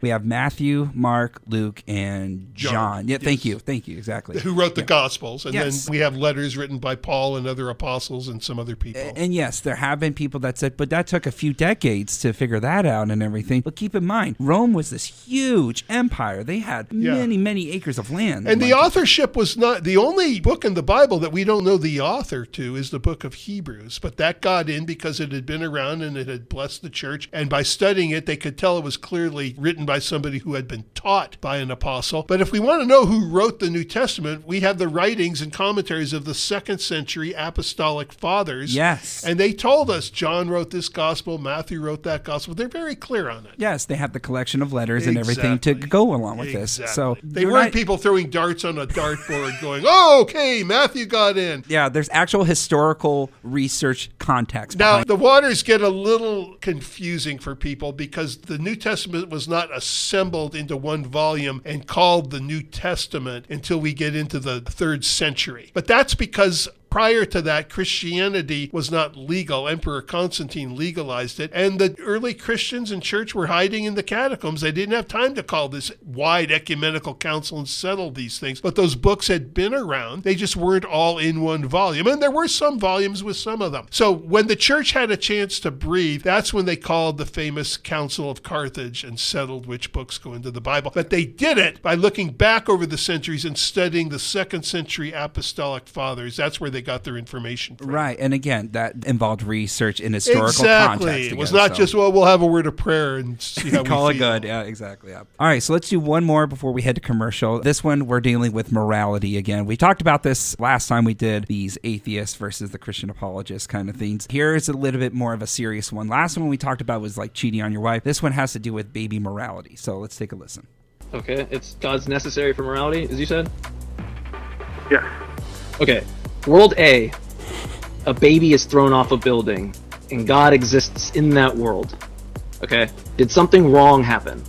[SPEAKER 4] we have Matthew, Mark, Luke, and John.
[SPEAKER 2] John.
[SPEAKER 4] Yeah, thank
[SPEAKER 2] Yes.
[SPEAKER 4] you. Thank you. Exactly.
[SPEAKER 2] Who wrote the
[SPEAKER 4] Yeah.
[SPEAKER 2] Gospels. And
[SPEAKER 4] Yes.
[SPEAKER 2] then we have letters written by Paul and other apostles and some other people.
[SPEAKER 4] A- And yes, there have been people that said, but that took a few decades to figure that out and everything. But keep in mind, Rome was this huge empire. They had
[SPEAKER 2] Yeah.
[SPEAKER 4] many, many acres of land.
[SPEAKER 2] And the
[SPEAKER 4] Like-
[SPEAKER 2] authorship was not, the only book in the Bible that we don't know the author to is the book of Hebrews. But that got in because it had been around and it had blessed the church. And by studying it, they could tell it was clearly written by somebody who had been taught by an apostle. But if we want to know who wrote the New Testament, we have the writings and commentaries of the second century apostolic fathers.
[SPEAKER 4] Yes.
[SPEAKER 2] And they told us John wrote this gospel, Matthew wrote that gospel. They're very clear on it.
[SPEAKER 4] Yes, they have the collection of letters and everything to
[SPEAKER 2] Exactly.
[SPEAKER 4] go along with this.
[SPEAKER 2] Exactly.
[SPEAKER 4] So
[SPEAKER 2] they
[SPEAKER 4] you're
[SPEAKER 2] weren't
[SPEAKER 4] right.
[SPEAKER 2] people throwing darts on a dartboard going, oh, okay, Matthew got in.
[SPEAKER 4] Yeah, there's actual historical research context.
[SPEAKER 2] Now,
[SPEAKER 4] behind
[SPEAKER 2] the waters get a little confusing for people because the New Testament was not assembled into one volume and called the New Testament until we get into the third century. But that's because prior to that, Christianity was not legal. Emperor Constantine legalized it. And the early Christians in church were hiding in the catacombs. They didn't have time to call this wide ecumenical council and settle these things. But those books had been around. They just weren't all in one volume. And there were some volumes with some of them. So when the church had a chance to breathe, that's when they called the famous Council of Carthage and settled which books go into the Bible. But they did it by looking back over the centuries and studying the second century apostolic fathers. That's where they got their information from.
[SPEAKER 4] Right, and again, that involved research in historical
[SPEAKER 2] Exactly.
[SPEAKER 4] context.
[SPEAKER 2] It was
[SPEAKER 4] again,
[SPEAKER 2] not
[SPEAKER 4] so.
[SPEAKER 2] just, well, we'll have a word of prayer and see how
[SPEAKER 4] Call
[SPEAKER 2] we
[SPEAKER 4] it
[SPEAKER 2] feel.
[SPEAKER 4] good. Yeah, exactly. Yeah. All right, so let's do one more before we head to commercial. This one, we're dealing with morality again. We talked about this last time we did these atheists versus the Christian apologists kind of things. Here's a little bit more of a serious one. Last one we talked about was like cheating on your wife. This one has to do with baby morality. So let's take a listen.
[SPEAKER 7] Okay, it's God's necessary for morality, as you said?
[SPEAKER 8] Yes.
[SPEAKER 7] Okay, World A, a baby is thrown off a building, and God exists in that world. Okay, did something wrong happen?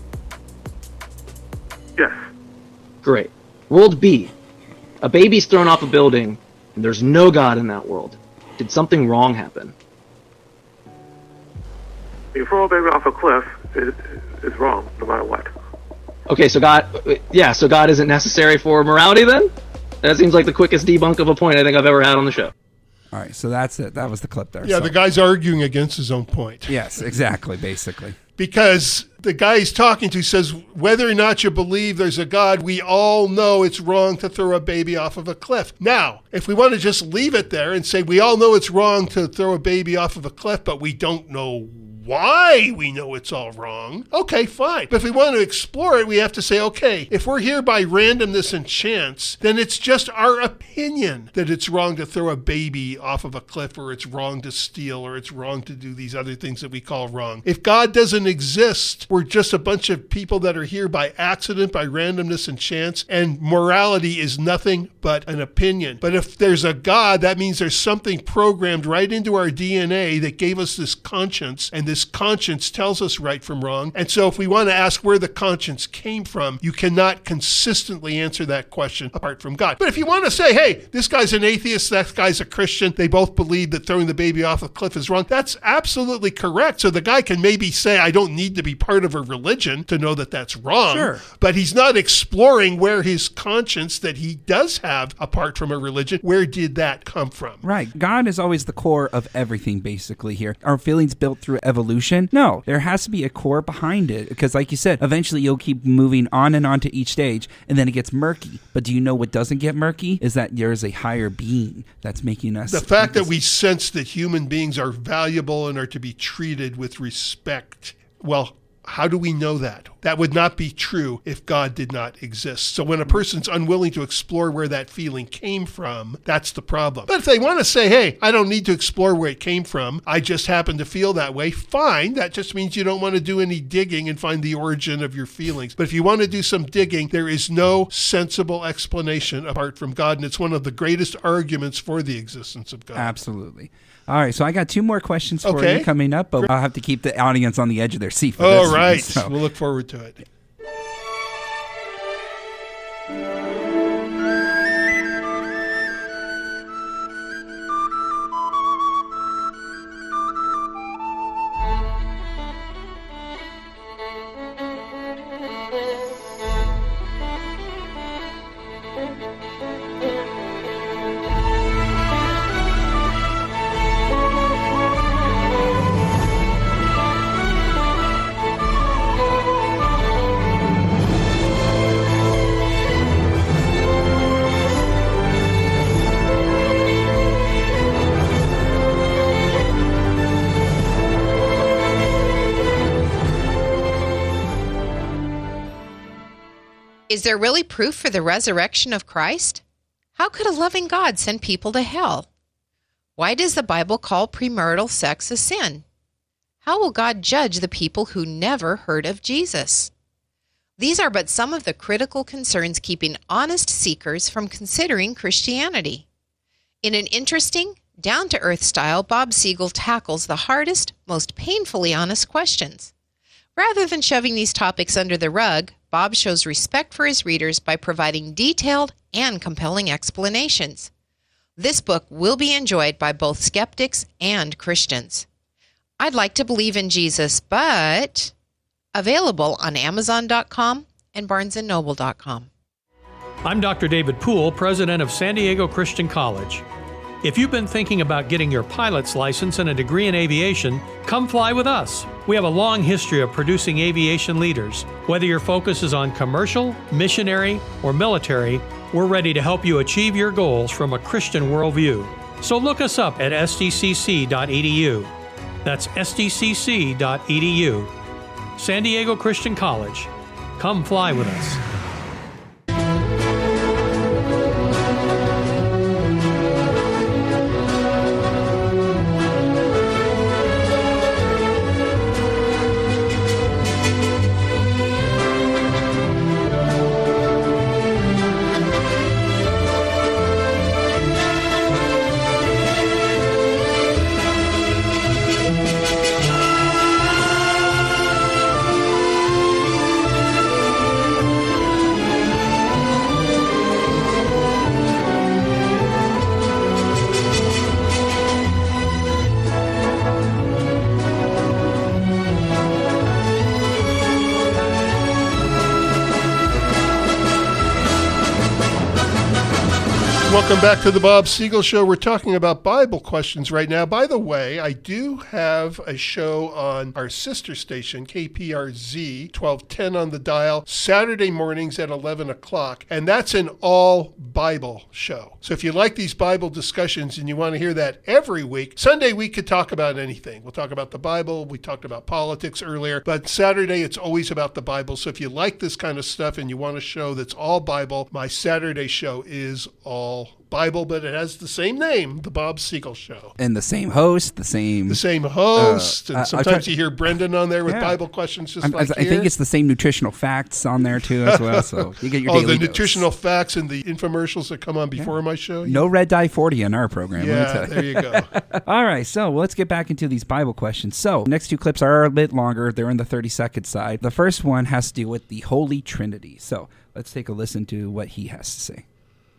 [SPEAKER 8] Yes.
[SPEAKER 7] Great. World B, a baby's thrown off a building, and there's no God in that world. Did something wrong happen?
[SPEAKER 8] You throw a baby off a cliff is, is wrong, no matter what.
[SPEAKER 7] Okay, so God, yeah, so God isn't necessary for morality then? That seems like the quickest debunk of a point I think I've ever had on the show.
[SPEAKER 4] All right, so that's it. That was the clip there.
[SPEAKER 2] Yeah,
[SPEAKER 4] So-
[SPEAKER 2] the guy's arguing against his own point.
[SPEAKER 4] Yes, exactly, basically.
[SPEAKER 2] Because the guy he's talking to says, whether or not you believe there's a God, we all know it's wrong to throw a baby off of a cliff. Now, if we want to just leave it there and say we all know it's wrong to throw a baby off of a cliff, but we don't know why we know it's all wrong, okay, fine. But if we want to explore it, we have to say, okay, if we're here by randomness and chance, then it's just our opinion that it's wrong to throw a baby off of a cliff, or it's wrong to steal, or it's wrong to do these other things that we call wrong. If God doesn't exist, we're just a bunch of people that are here by accident, by randomness and chance, and morality is nothing but an opinion. But if there's a God, that means there's something programmed right into our D N A that gave us this conscience, and this conscience tells us right from wrong. And so if we want to ask where the conscience came from, you cannot consistently answer that question apart from God. But if you want to say, hey, this guy's an atheist, that guy's a Christian, they both believe that throwing the baby off a cliff is wrong, that's absolutely correct. So the guy can maybe say, I don't need to be part of a religion to know that that's wrong.
[SPEAKER 4] Sure.
[SPEAKER 2] But he's not exploring where his conscience that he does have apart from a religion, where did that come from?
[SPEAKER 4] Right. God is always the core of everything, basically, here. Are feelings built through evolution? No. There has to be a core behind it, because, like you said, eventually you'll keep moving on and on to each stage, and then it gets murky. But do you know what doesn't get murky? Is that there's a higher being that's making us...
[SPEAKER 2] The fact that we sense that human beings are valuable and are to be treated with respect, well, how do we know that? That would not be true if God did not exist. So when a person's unwilling to explore where that feeling came from, that's the problem. But if they want to say, hey, I don't need to explore where it came from, I just happen to feel that way, fine. That just means you don't want to do any digging and find the origin of your feelings. But if you want to do some digging, there is no sensible explanation apart from God. And it's one of the greatest arguments for the existence of God.
[SPEAKER 4] Absolutely. All right, so I got two more questions for
[SPEAKER 2] Okay.
[SPEAKER 4] you coming up, but I'll have to keep the audience on the edge of their seat for
[SPEAKER 2] All
[SPEAKER 4] this one,
[SPEAKER 2] right.
[SPEAKER 4] so-
[SPEAKER 2] We'll look forward to it.
[SPEAKER 3] Is there really proof for the resurrection of Christ? How could a loving God send people to hell? Why does the Bible call premarital sex a sin? How will God judge the people who never heard of Jesus? These are but some of the critical concerns keeping honest seekers from considering Christianity. In an interesting, down-to-earth style, Bob Siegel tackles the hardest, most painfully honest questions. Rather than shoving these topics under the rug, Bob shows respect for his readers by providing detailed and compelling explanations. This book will be enjoyed by both skeptics and Christians. I'd like to believe in Jesus, but available on Amazon dot com and Barnes and Noble dot com.
[SPEAKER 9] I'm Doctor David Poole, president of San Diego Christian College. If you've been thinking about getting your pilot's license and a degree in aviation, come fly with us. We have a long history of producing aviation leaders. Whether your focus is on commercial, missionary, or military, we're ready to help you achieve your goals from a Christian worldview. So look us up at S D C C dot E D U. That's S D C C dot E D U. San Diego Christian College. Come fly with us.
[SPEAKER 2] Welcome back to the Bob Siegel Show. We're talking about Bible questions right now. By the way, I do have a show on our sister station, K P R Z, twelve ten on the dial, Saturday mornings at eleven o'clock. And that's an all Bible show. So if you like these Bible discussions and you want to hear that every week, Sunday we could talk about anything. We'll talk about the Bible. We talked about politics earlier. But Saturday, it's always about the Bible. So if you like this kind of stuff and you want a show that's all Bible, my Saturday show is all Bible, but it has the same name, The Bob Siegel Show.
[SPEAKER 4] And the same host, the same...
[SPEAKER 2] The same host,
[SPEAKER 4] uh,
[SPEAKER 2] and sometimes you hear Brendan on there with
[SPEAKER 4] yeah.
[SPEAKER 2] Bible questions just
[SPEAKER 4] I'm,
[SPEAKER 2] like
[SPEAKER 4] I
[SPEAKER 2] here.
[SPEAKER 4] think it's the same nutritional facts on there, too, as well, so you get your
[SPEAKER 2] oh,
[SPEAKER 4] daily
[SPEAKER 2] the
[SPEAKER 4] dose.
[SPEAKER 2] nutritional facts and the infomercials that come on before yeah. my show?
[SPEAKER 4] No red dye forty in our program.
[SPEAKER 2] Yeah, there you go.
[SPEAKER 4] All right, so let's get back into these Bible questions. So, next two clips are a bit longer. They're in the thirty-second side. The first one has to do with the Holy Trinity. So, let's take a listen to what he has to say.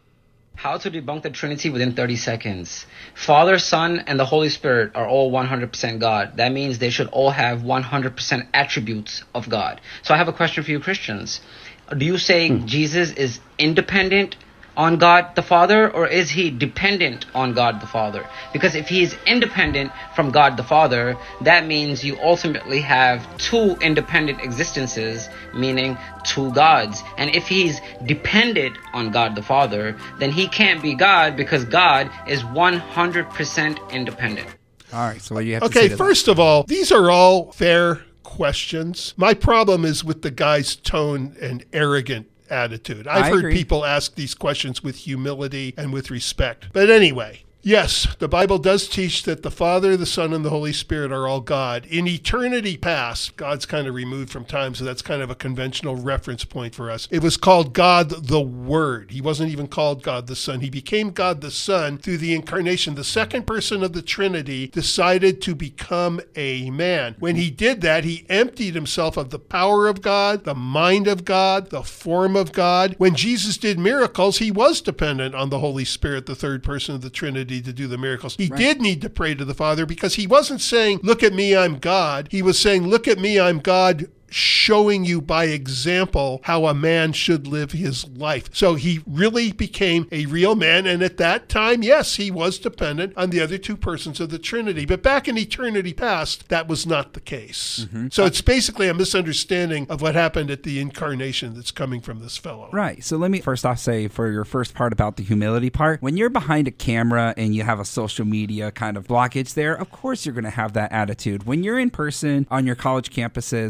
[SPEAKER 10] How to debunk the Trinity within thirty seconds. Father, Son, and the Holy Spirit are all one hundred percent God. That means they should all have one hundred percent attributes of God. So I have a question for you Christians. Do you say hmm. Jesus is independent on God the Father, or is he dependent on God the Father? Because if he is independent from God the Father, that means you ultimately have two independent existences, meaning two gods. And if he's dependent on God the Father, then he can't be God, because God is one hundred percent independent.
[SPEAKER 4] All right, so what do you have
[SPEAKER 2] okay,
[SPEAKER 4] to say to
[SPEAKER 2] first
[SPEAKER 4] that?
[SPEAKER 2] of all, these are all fair questions. My problem is with the guy's tone and arrogant attitude. I've
[SPEAKER 4] I
[SPEAKER 2] heard
[SPEAKER 4] agree.
[SPEAKER 2] people ask these questions with humility and with respect. But anyway, yes, the Bible does teach that the Father, the Son, and the Holy Spirit are all God. In eternity past, God's kind of removed from time, so that's kind of a conventional reference point for us. It was called God the Word. He wasn't even called God the Son. He became God the Son through the incarnation. The second person of the Trinity decided to become a man. When he did that, he emptied himself of the power of God, the mind of God, the form of God. When Jesus did miracles, he was dependent on the Holy Spirit, the third person of the Trinity, to do the miracles. He right. did need to pray to the Father, because he wasn't saying, look at me, I'm God. He was saying, look at me, I'm God, showing you by example how a man should live his life. So he really became a real man. And at that time, yes, he was dependent on the other two persons of the Trinity. But back in eternity past, that was not the case. Mm-hmm. So it's basically a misunderstanding of what happened at the incarnation that's coming from this fellow.
[SPEAKER 4] Right. So let me first off say, for your first part about the humility part, when you're behind a camera and you have a social media kind of blockage there, of course you're going to have that attitude. When you're in person on your college campuses, you will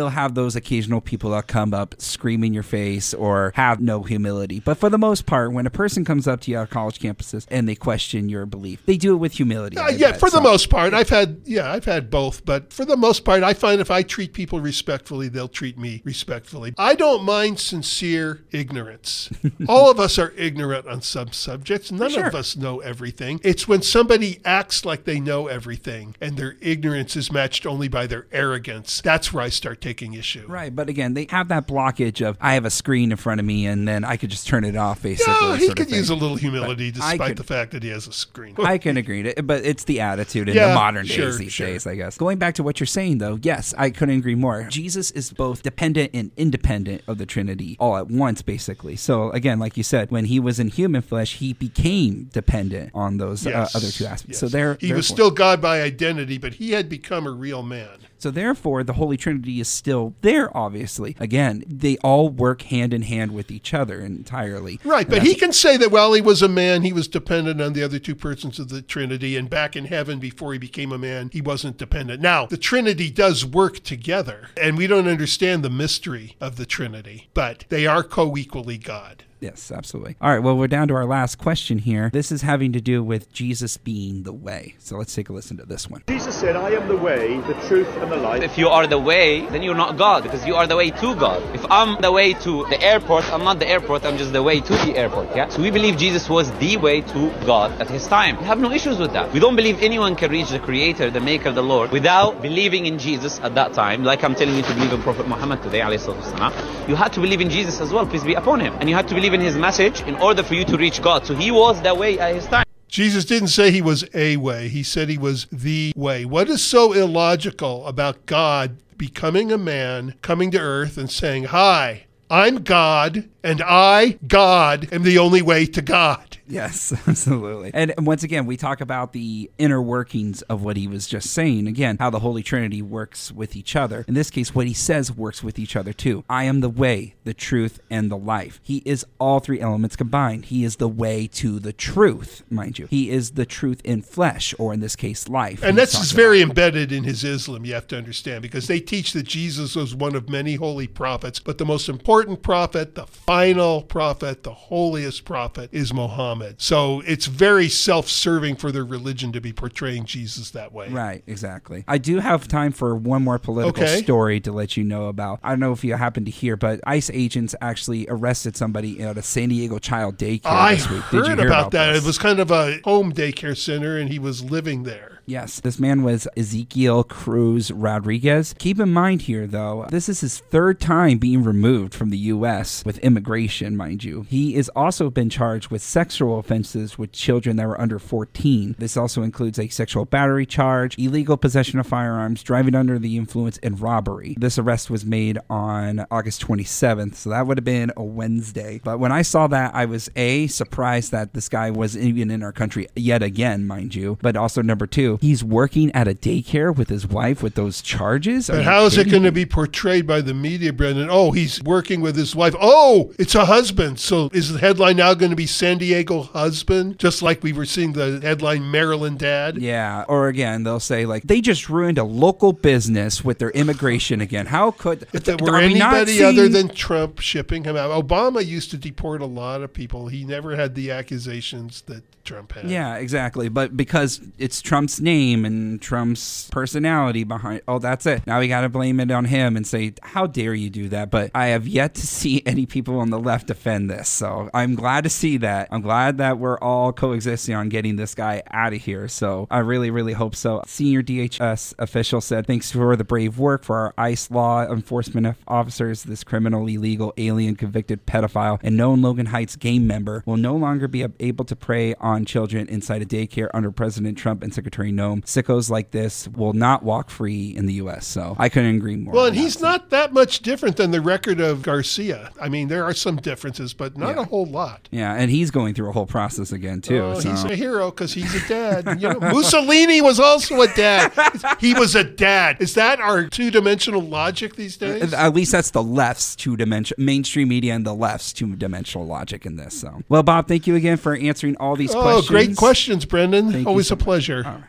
[SPEAKER 4] will have those occasional people that come up, scream in your face, or have no humility. But for the most part, when a person comes up to you on college campuses and they question your belief, they do it with humility.
[SPEAKER 2] Uh, yeah, bet, for so. the most part. I've had, yeah, I've had both. But for the most part, I find if I treat people respectfully, they'll treat me respectfully. I don't mind sincere ignorance. All of us are ignorant on some subjects. None sure. of us know everything. It's when somebody acts like they know everything and their ignorance is matched only by their arrogance. That's where I start taking issue.
[SPEAKER 4] Right, but again, they have that blockage of, I have a screen in front of me and then I could just turn it off, basically.
[SPEAKER 2] Yeah, he could use a little humility but despite could, the fact that he has a screen.
[SPEAKER 4] I can agree, to, but it's the attitude in yeah, the modern sure, days these sure. days, I guess. Going back to what you're saying, though, yes, I couldn't agree more. Jesus is both dependent and independent of the Trinity all at once, basically. So again, like you said, when he was in human flesh, he became dependent on those yes, uh, other two aspects. Yes. So there,
[SPEAKER 2] he was still God by identity, but he had become a real man.
[SPEAKER 4] So therefore, the Holy Trinity is still there, obviously. Again, they all work hand in hand with each other entirely.
[SPEAKER 2] Right, but he can say that while he was a man, he was dependent on the other two persons of the Trinity, and back in heaven before he became a man, he wasn't dependent. Now, the Trinity does work together, and we don't understand the mystery of the Trinity, but they are co-equally God.
[SPEAKER 4] Yes, absolutely. All right, well, we're down to our last question here. This is having to do with Jesus being the way. So let's take a listen to this one.
[SPEAKER 11] Jesus said, I am the way, the truth, and the life.
[SPEAKER 12] If you are the way, then you're not God, because you are the way to God. If I'm the way to the airport, I'm not the airport, I'm just the way to the airport, yeah? So we believe Jesus was the way to God at his time. We have no issues with that. We don't believe anyone can reach the Creator, the Maker, the Lord, without believing in Jesus at that time. Like I'm telling you to believe in Prophet Muhammad today, alayhi salatu wasalam. You had to believe in Jesus as well, peace be upon him. And you had to believe in his message in order for you to reach God. So he was the way at his time.
[SPEAKER 2] Jesus didn't say he was a way. He said he was the way. What is so illogical about God becoming a man, coming to earth and saying, hi, I'm God, and I, God, am the only way to God?
[SPEAKER 4] Yes, absolutely. And once again, we talk about the inner workings of what he was just saying. Again, how the Holy Trinity works with each other. In this case, what he says works with each other too. I am the way, the truth, and the life. He is all three elements combined. He is the way to the truth, mind you. He is the truth in flesh, or in this case, life.
[SPEAKER 2] And that's very embedded in his Islam, you have to understand, because they teach that Jesus was one of many holy prophets, but the most important prophet, the final prophet, the holiest prophet, is Muhammad. So it's very self-serving for their religion to be portraying Jesus that way.
[SPEAKER 4] Right, exactly. I do have time for one more political
[SPEAKER 2] okay.
[SPEAKER 4] story to let you know about. I don't know if you happen to hear, but ICE agents actually arrested somebody at a San Diego child daycare
[SPEAKER 2] I
[SPEAKER 4] this week.
[SPEAKER 2] heard
[SPEAKER 4] Did you hear
[SPEAKER 2] about,
[SPEAKER 4] about
[SPEAKER 2] that.
[SPEAKER 4] This?
[SPEAKER 2] It was kind of a home daycare center, and he was living there.
[SPEAKER 4] Yes, this man was Ezekiel Cruz Rodriguez. Keep in mind here, though, this is his third time being removed from the U S with immigration, mind you. He has also been charged with sexual offenses with children that were under fourteen. This also includes a sexual battery charge, illegal possession of firearms, driving under the influence, and robbery. This arrest was made on August twenty-seventh, so that would have been a Wednesday. But when I saw that, I was A, surprised that this guy was even in our country yet again, mind you, but also number two, he's working at a daycare with his wife with those charges?
[SPEAKER 2] But how is it going to be portrayed by the media, Brendan? Oh, he's working with his wife. Oh, it's a husband. So is the headline now going to be San Diego husband? Just like we were seeing the headline Maryland dad?
[SPEAKER 4] Yeah. Or again, they'll say like, they just ruined a local business with their immigration again. How could...
[SPEAKER 2] If there were anybody seeing... other than Trump shipping him out. Obama used to deport a lot of people. He never had the accusations that Trump had.
[SPEAKER 4] Yeah, exactly. But because it's Trump's name and Trump's personality behind, oh, that's it. Now we got to blame it on him and say, how dare you do that? But I have yet to see any people on the left defend this. So I'm glad to see that. I'm glad that we're all coexisting on getting this guy out of here. So I really, really hope so. Senior D H S official said, thanks for the brave work for our ICE law enforcement officers. This criminal, illegal, alien, convicted pedophile and known Logan Heights gang member will no longer be able to prey on children inside a daycare under President Trump and Secretary Noem. Sickos like this will not walk free in the U S. So I couldn't agree more.
[SPEAKER 2] Well, and he's not that much different than the record of Garcia. I mean, there are some differences, but not
[SPEAKER 4] yeah.
[SPEAKER 2] a whole lot.
[SPEAKER 4] Yeah, and he's going through a whole process again, too.
[SPEAKER 2] Oh,
[SPEAKER 4] so.
[SPEAKER 2] He's a hero because he's a dad. You know, Mussolini was also a dad. He was a dad. Is that our two-dimensional logic these days?
[SPEAKER 4] At least that's the left's two-dimensional, mainstream media and the left's two-dimensional logic in this. So, well, Bob, thank you again for answering all these
[SPEAKER 2] oh,
[SPEAKER 4] questions.
[SPEAKER 2] Oh, great questions, Brendan.
[SPEAKER 4] Thank
[SPEAKER 2] Always
[SPEAKER 4] so
[SPEAKER 2] a pleasure.
[SPEAKER 4] All right.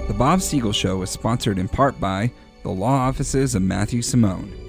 [SPEAKER 4] The Bob Siegel Show is sponsored in part by the law offices of Matthew Simone.